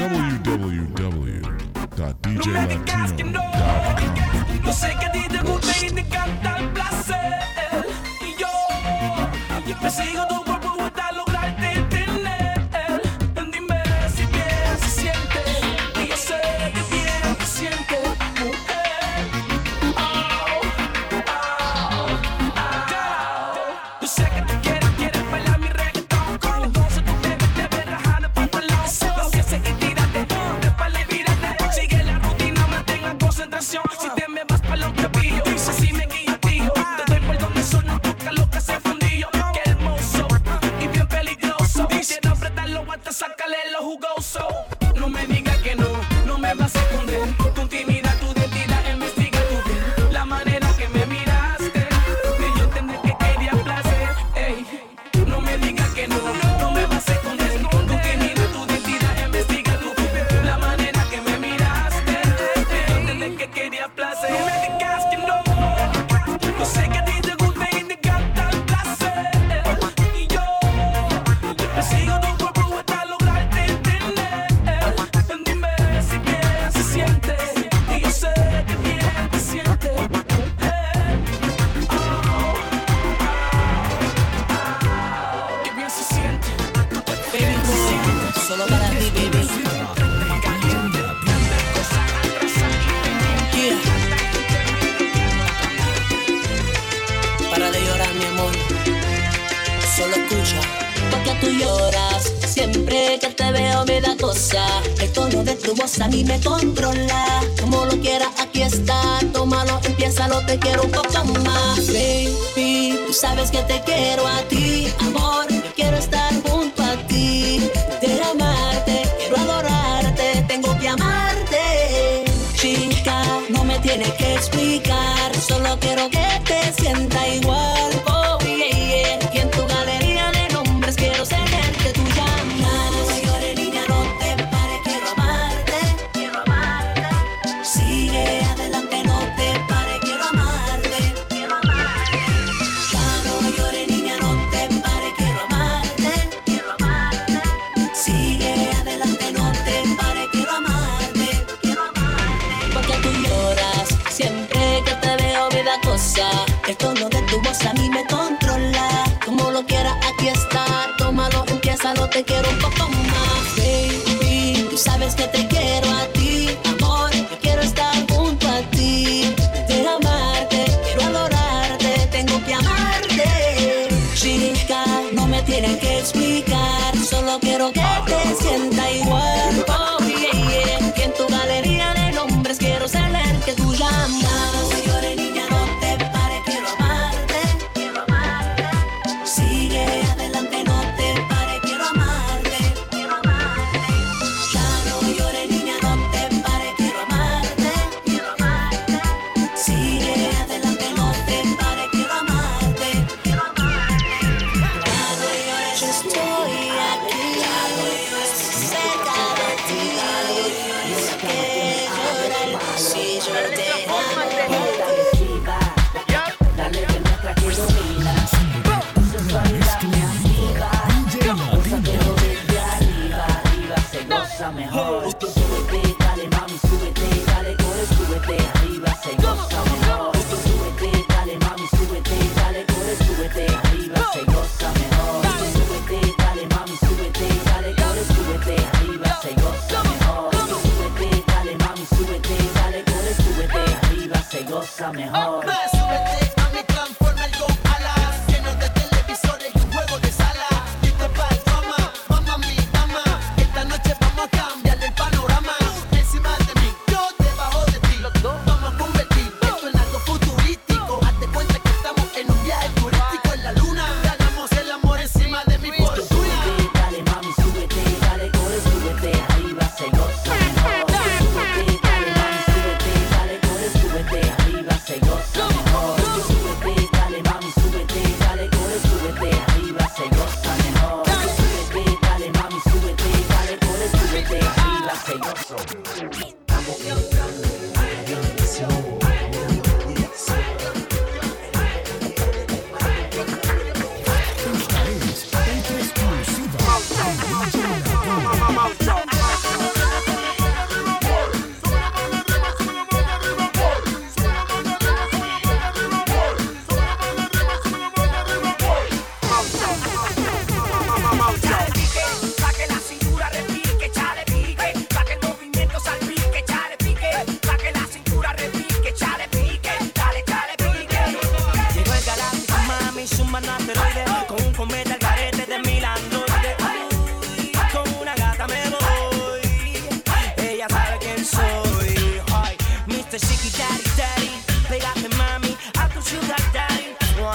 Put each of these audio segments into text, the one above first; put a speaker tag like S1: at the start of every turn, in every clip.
S1: www.djlatino.com.
S2: Yo sé que a ti te gusta y te encanta el placer. Y yo persigo tu cuerpo hasta lograrte tener. Dime si bien se siente. Y yo sé que bien se siente, mujer. Yo sé que tú quieres bailar mi reggaetón. Con las cosas tú te ves rajando el pantalón. Confiesa y tírate, prepara y vírate. Sigue la rutina, mantenga concentración. Si te me vas para los trapillos, dice si me guía, tío. Te doy por donde suena, toca lo que hace fundillo. Qué hermoso y bien peligroso. Quisiera apretarlo hasta sacarle lo jugoso. No me digas que no, no me vas a esconder. Tu intimidad, tu identidad, investiga tu bien. La manera que me miraste, y yo entendí que quería placer. Ey, no me digas que no, no me vas a esconder. Tu intimidad, tu identidad, investiga tu bien. La manera que me miraste, y yo entendí que quería placer. No me digas que no. Yo sé que a ti te gusta y te encanta el placer. Y yo persigo tu cuerpo hasta lograrte tener. Dime si bien se siente. Y yo sé que bien te siente. Que bien se siente.
S3: Baby boy, solo para ti, baby. Yeah. Para de llorar, mi amor. Solo escucha. Porque tú lloras. Siempre que te veo me da cosa. El tono de tu voz a mí me controla. Como lo quieras, aquí está. Tómalo, empiézalo, te quiero un poco más. Baby, tú sabes que te quiero a ti. Amor, yo quiero estar junto a ti. Quiero amarte, quiero adorarte. Tengo que amarte. Chica, no me tienes que explicar. Solo quiero que te sienta igual. Oh, yeah, yeah. Y en tu galería de nombres quiero ser el que tú llamas. No llores, niña, no te pares. Quiero amarte, quiero amarte. Sigue adelante, no te pares. Quiero amarte, quiero amarte. Ya no llores, niña, no te pares. Quiero amarte, quiero amarte. Sigue adelante, no te pares. Quiero amarte, quiero amarte. Porque tú lloras. Siempre que te veo me da cosa. El tono de tu voz a mí me controla. Como lo quieras, aquí está. Tómalo, empiézalo, te quiero un poco más. Baby, tú sabes que te quiero a ti. Amor, yo quiero estar junto a ti. Quiero amarte, quiero adorarte. Tengo que amarte. Chica, no me tienes que explicar. Solo quiero que te sienta igual. Oh, yeah, yeah. Y en tu galería de nombres quiero ser el que tú llamas. No llores, niña, no te pares. Quiero amarte, quiero amarte. Sigue adelante, no te pares. Quiero amarte, quiero amarte. Ya no llores, niña, no te pares. Quiero amarte, quiero amarte. Sigue adelante, no te pares. Quiero amarte, quiero amarte. Ya no llores, yo estoy aquí. Ya no llores, cerca de ti. No sé qué llorar si yo te amo.
S4: Dale que muestra que dominas. Sensualidad me activa. Gózatelo desde arriba, arriba se goza mejor. Tú súbete, dale mami, súbete, dale core, súbete, arriba se goza mejor. Tú súbete, dale mami, súbete, dale core, súbete, arriba se goza mejor. Tú súbete, dale mami, súbete, dale core, súbete, arriba se goza mejor. Tú súbete, dale mami, súbete, dale core, súbete, arriba se goza mejor.
S5: Súbete a mi Transformer con alas, lleno de televisores y un juego de sala. Listo para el drama, mamá mi dama. Esta noche vamos a cambiarle el panorama. Tú encima de mí, yo debajo de ti. Los dos vamos a convertir esto en algo futurístico. Hazte cuenta que estamos en un viaje turístico en la luna. Y hagamos el amor encima de mi fortuna.
S4: Súbete, dale mami, súbete, dale core, súbete, arriba se goza mejor. Súbete, dale mami, súbete, dale core, súbete, arriba se goza mejor.
S6: no asteroide, con un cometa al garete de mil androides. Uy, con una gata me voy, ella sabe quién soy. Ay, Mr. Chiqui Daddy Daddy, pégate mami, a tu sugar daddy.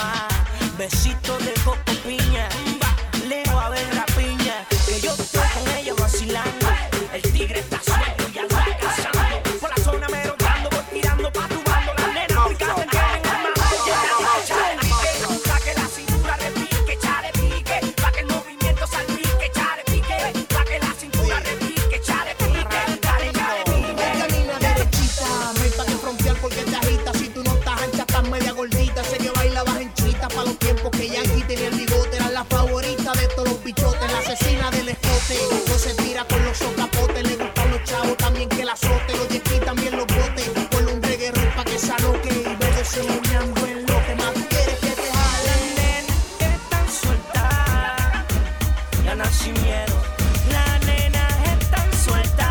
S6: Besito de coco piña, lejos a ver la piña, que yo estoy con ella vacilando. El tigre está suelto y anda cazando, por la zona merodeando, voy tirando pa' tu bando. Las nenas picantes tienen el mambo, chale pique, pa' que la cintura repique, chale pique, pa' que el movimiento salpique, chale pique, pa' que la cintura repique, chale pique, chale pique.
S5: Camina derechita, no hay pa' que frontear porque te agita. Si tú no estás ancha, estás media gordita. Sé que bailabas en chita pa' los tiempos que Yankee tenía el bigote. Era la favorita de todos los bichotes, la asesina del escote. No se tira con los socapotes, le gustan los chavos también que la azote. Los yesquí también los botes, ponle un reggae pa' que se aloque. Y luego se moñando en lo que más quieres que te jale.
S6: La nena es tan suelta, ya no sin miedo. La nena es tan suelta.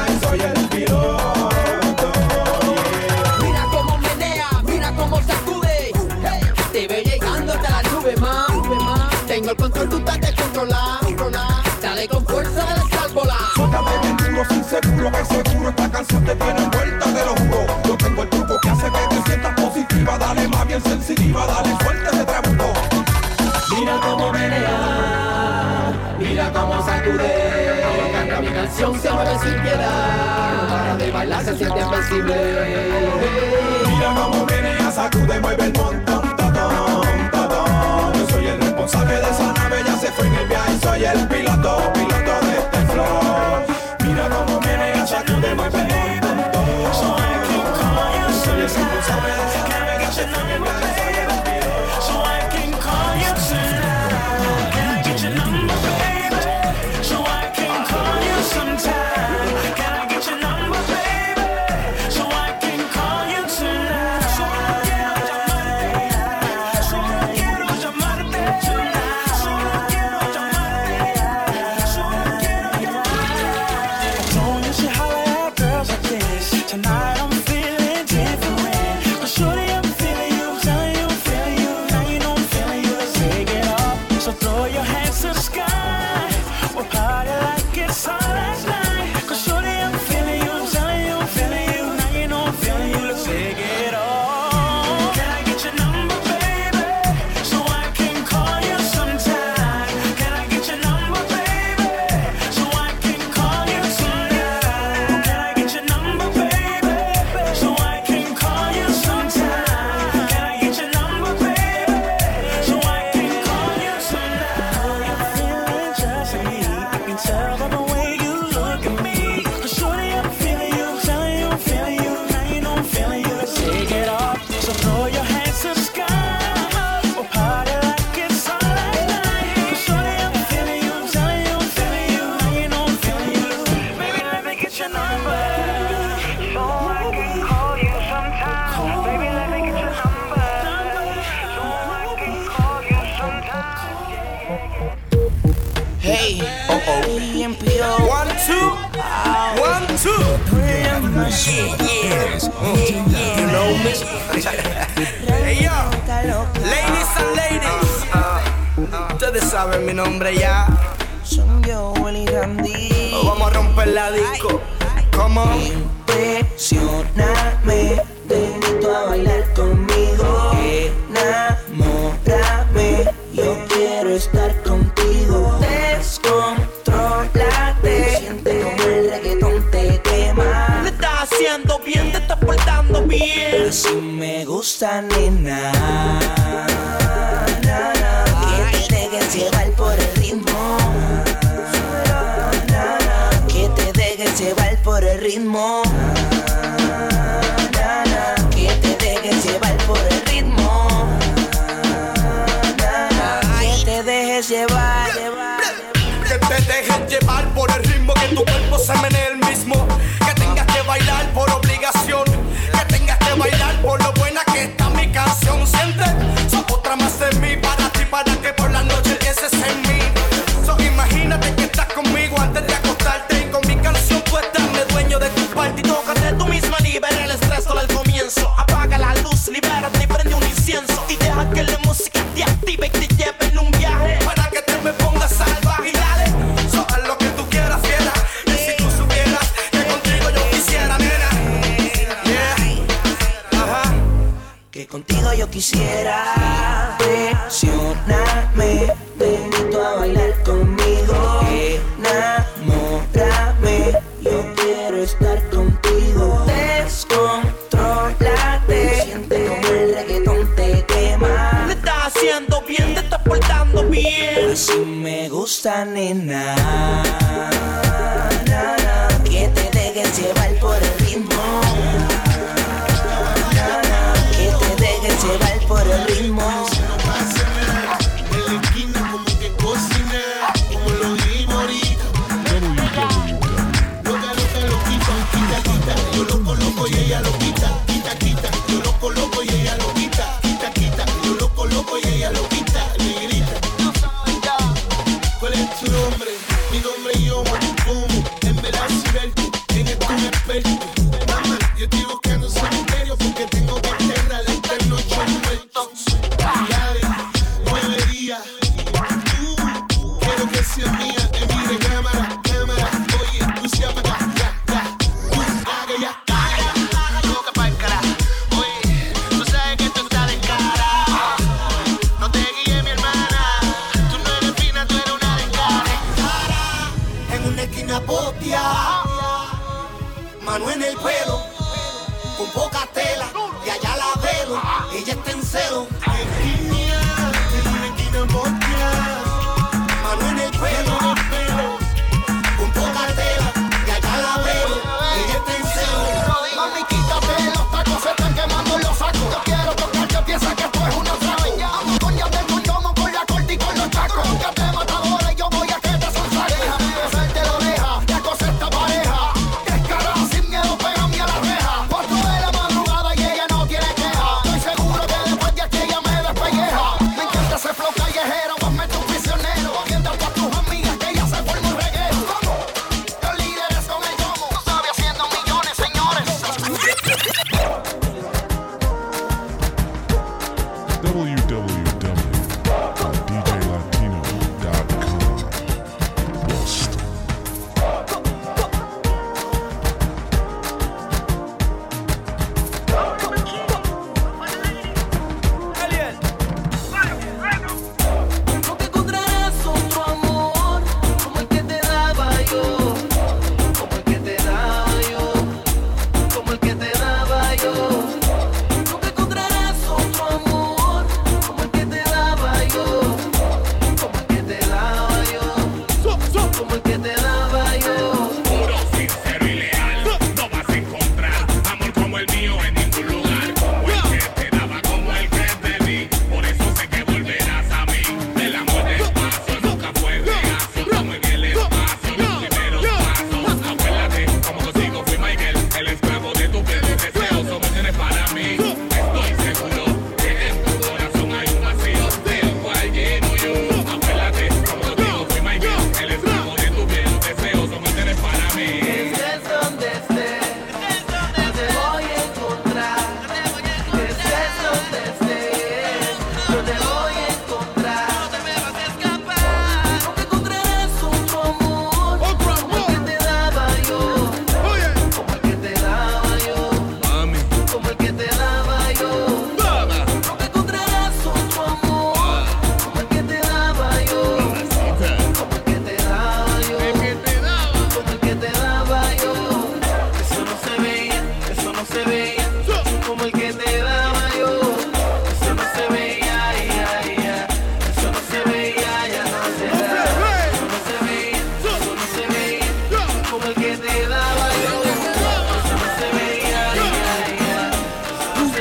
S5: Mira cómo menea, mira cómo sacude.
S7: seguro que seguro esta canción te tiene envuelta, te lo juro. Yo tengo el truco que hace que te sientas positiva. Dale más bien sensitiva, dale suerte ese tributo.
S5: Mira cómo menea, mira cómo sacude. Canta mi canción, se mueve sin piedad. No para de bailar, se siente invencible.
S7: Mira cómo menea, sacude, mueve el montón, totón, totón. Yo soy el responsable de esa nave, ya se fue en el viaje. Soy el piloto de este flow. Mira cómo menea, sacude, mueve el montón, totón. Soy el responsable de esa nave, ya se fue en el viaje. Soy el piloto.
S2: So I can call you tonight. Can I get your number, baby? So I can call you sometime. Can I get your number, baby? So I can call you tonight. Solo quiero llamarte. Solo quiero llamarte tonight. Solo quiero llamarte. Solo quiero llamarte. Don't you see how I have girls like this? Tonight I'm feeling different. But surely I'm feeling you, telling you, feeling you. Now you know I'm feeling you, let's take it off. So throw your hands to the sky. We'll party like it's our last night. Cause surely I'm feeling you, telling you, feeling you. Now you know I'm feeling you, let's take it off. Can I get your number, baby? So I can call you sometime. Can I get your number, baby? So I can call you tonight. Can I get your number, baby? So I can call you sometime. Can I get your number, baby? So I can call you tonight. You're feeling just like me. I can tell by the way you look at me. But surely I'm feeling you, telling you, feeling you. Now you know I'm feeling you. Let's take it off. So throw your hands to the sky. We'll party like it's our last night. But surely I'm feeling you, telling you, feeling you. Now you know I'm feeling you. Baby, let me get your number. So I can call you sometime. Baby, let me get your number. So I can call you sometime. Hey, EMPO. 1, 2, 1, 2. Yeah. You know me. Hey yo, ladies and ladies. Ustedes saben mi nombre ya. Son yo, Willy Randy. Vamos a romper la disco. ¿Cómo? Impresioname, te invito a bailar conmigo. Enamórame, yo quiero estar contigo. Descontrólate, siente como el reggaetón te quema. Le estás haciendo bien, te estás portando bien. Así me gusta, nena. Que te dejes llevar por el ritmo. Que te dejes llevar por el ritmo. Que te dejes llevar por el ritmo. Que te dejes llevar.
S6: Que te dejes llevar por el ritmo, que tu cuerpo se menee el mismo. Que tengas que bailar por obligación. Que tengas que bailar por lo buena que está mi canción. Siente, sos otra más de mí. Para ti, para que por la noche empieces en mí. So, imagínate que estás conmigo antes de acostarte. Y con mi canción puesta me dueño de tu parte. Y tócate tú misma, libera el estrés solo al comienzo. Apaga la luz, libérate y prende un incienso. Y deja que la música te active y te lleve en un viaje. Para que te me pongas salvaje y dale. So, haz lo que tú quieras, fiera. Y si tú supieras que contigo yo quisiera, nena. Yeah. Ajá.
S5: Que contigo yo quisiera. Presioname, te invito a bailar conmigo. Enamórame, yo quiero estar contigo. Descontrólate, siente como el reggaetón te quema.
S6: Le estás haciendo bien, te estás portando bien.
S5: Así me gusta, nena. Que te dejes llevar por el ritmo. Que te dejes llevar por el ritmo.
S7: En la esquina como que cocina, como lo dijimos ahorita. Loca, lo quita, quita, quita. Yo lo coloco y ella lo quita, quita, quita. Yo lo coloco y ella lo quita, quita, quita. Yo lo coloco y ella lo quita, le grita. ¿Cuál es tu nombre? Mi nombre y yo, como en verdad si verte, en esto un experto. Mamá, yo estoy buscando cementerio porque tengo que enterrar esta noche muertos.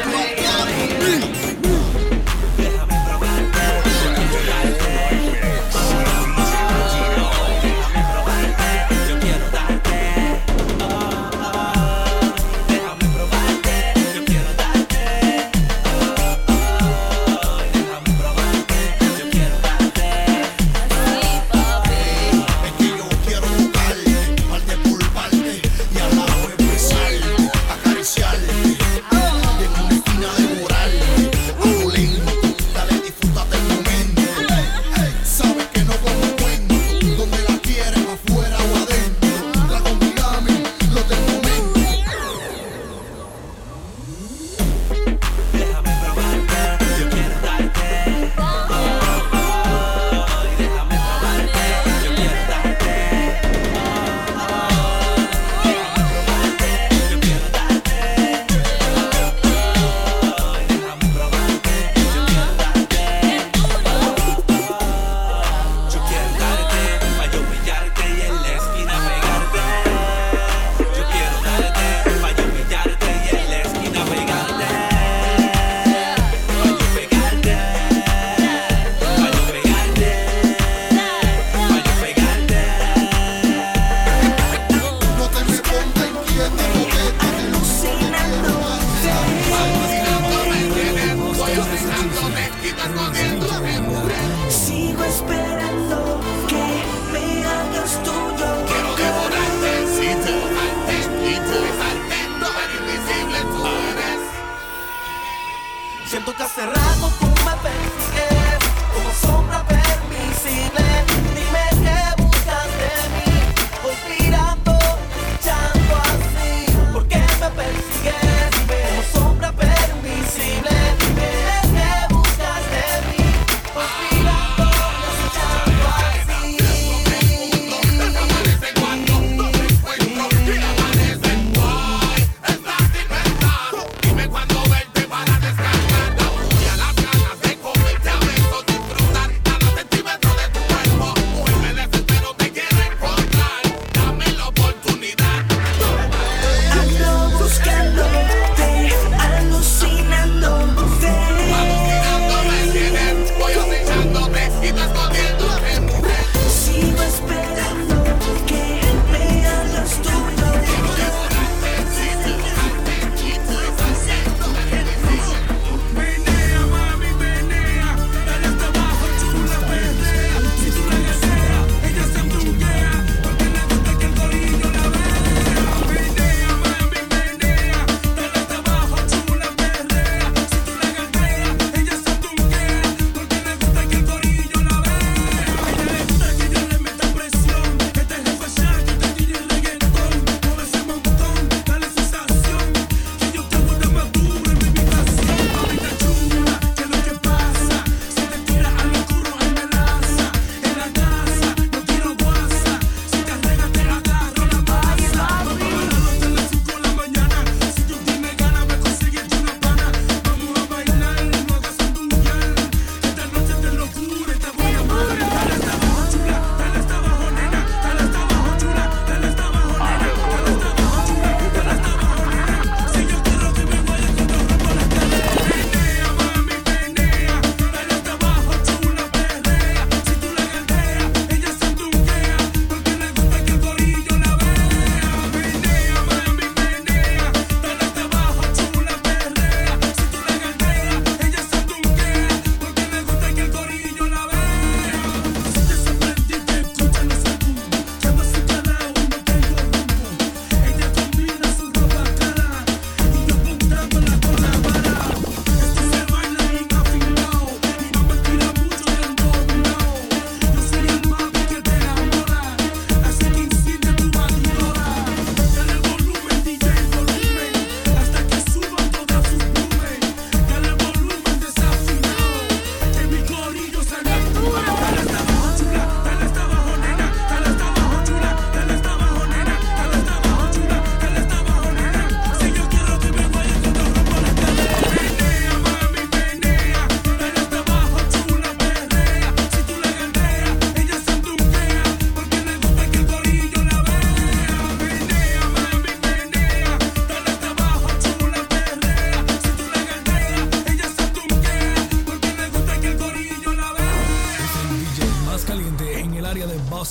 S2: Sigo esperando que me hagas tuyo.
S8: Quiero devorarte, y tú besarte, tan invisible tú eres.
S2: Siento que hace rato tú me persigues como sombra permisible. Dime qué buscas de mí, conspirando, luchando así. ¿Por qué me persigues? Dime como sombra permisible. Dime qué buscas de mí, conspirando, luchando así.
S8: Desaparece cuando no te encuentro y amanece. Hoy estás inventado. Dime cuándo verte para descargar la furia, las ganas de comerte a besos, disfrutar cada centímetro de tu cuerpo.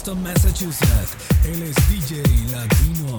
S1: Boston, Massachusetts. Él es DJ Latino.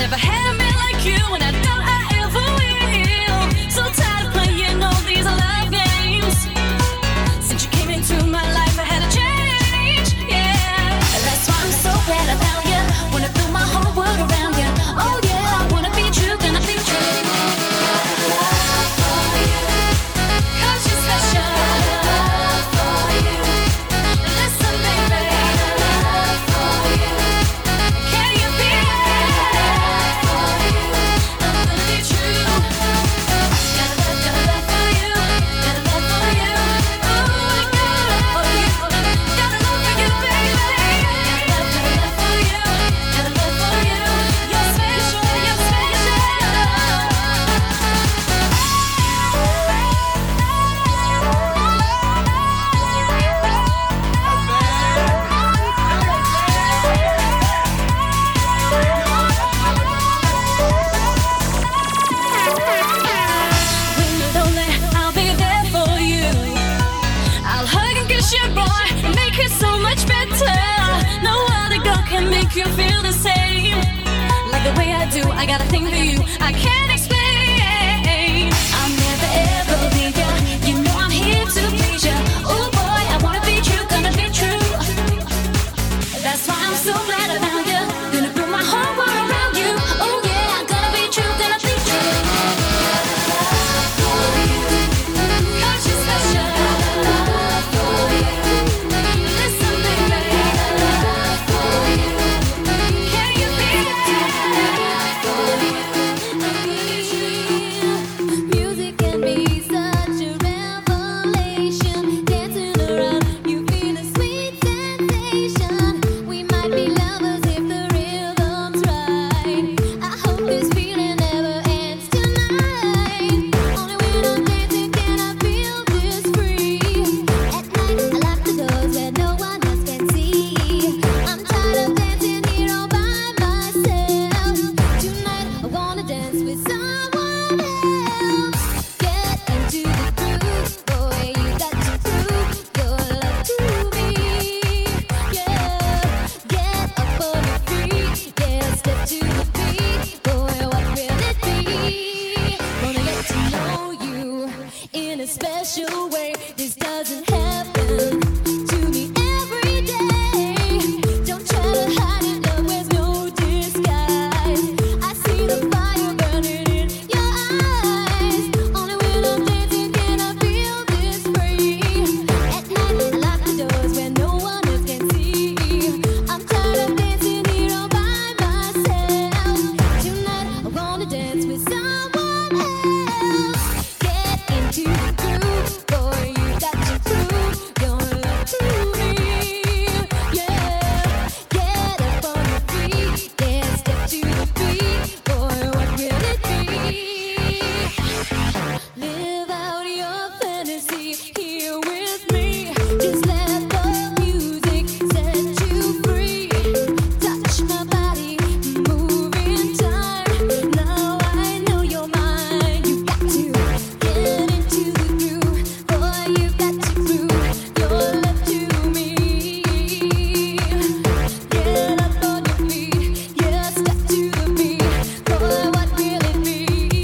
S9: Never had a man like you, and I doubt I ever will. So tired of playing all these love games. Since you came into my life, I had to change, yeah. That's why I'm so glad I found you. Wanna build my whole world around you. Oh yeah, I wanna be true, gonna be true. Love for you, 'cause you're special. Love for you, listen baby. Love for you, can you feel it? Love for you, I'm gonna be true. Got a love for you, got a love for you. Ooh, I got a love for you, got a love for you, baby. Got a love for you, got a love for you. You're special, you're special. When you're lonely, I'll be there for you. I'll hug and kiss you, boy, and make it so much better. No other girl can make you feel the same. Like the way I do, I got a thing for you. I can't explain. I'll never ever leave you. You know I'm here to please you. Oh boy, I wanna be true, gonna be true. That's why I'm so glad I found you. Gonna put my whole world around you. Oh yeah, I'm gonna be true, gonna be true. Love for you, 'cause you're special. Love for you, listen baby. Love for you, can you feel it? Love for you, I'm gonna be true. Music can be such a revelation. Dancing around, you feel a sweet sensation. We might be lovers if the rhythm's right. I hope this feeling never ends tonight. Only when I'm dancing can I feel this free. At night I lock the doors where no one else can see. I'm tired of dancing here all by myself. Tonight I wanna dance with someone else. Get into the groove, boy, you got to prove your love to me. Yeah, get up on your feet, yeah, step to the beat, boy, what will it be? Wanna get to know you in a special way. This doesn't happen to me every day. Don't try to hide it, love wears no disguise. I see the fire burning in your eyes. Only when I'm dancing can I feel this free. At night I lock the doors where no one else can see. I'm tired of dancing here all by myself. Tonight I wanna dance with someone else. Get into the groove, boy, you got to prove your love to me. Yeah, get up on your feet, yeah, step to the beat, boy, what will it be? Live out your fantasy here with me. Just let the music set you free. Touch my body, move in time. Now I know you're mine. You got to get into the groove, boy. You got to prove your love to me. Get up on your feet, yeah, step to the beat, boy. What will it be?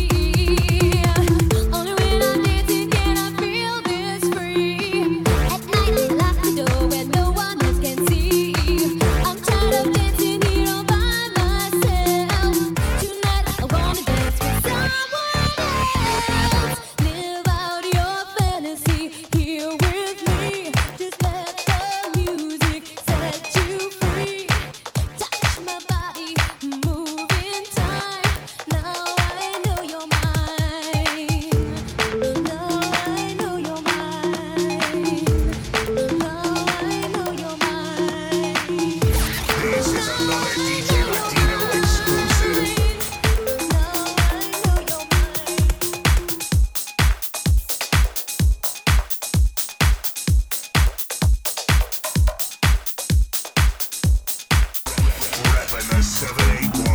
S9: Only when I'm dancing can I feel this free. At night I lock the door where no one else can see. I'm tired of dancing here all by myself. Tonight I wanna dance with someone else. Live out your fantasy here with me. Just let the music set you free. Touch my body, move in time. Now I know you're mine. Now I know you're mine. Now I know you're mine.
S8: This is another DJ Latino exclusive.
S9: Now I know you're mine.
S8: Reppin' the 781.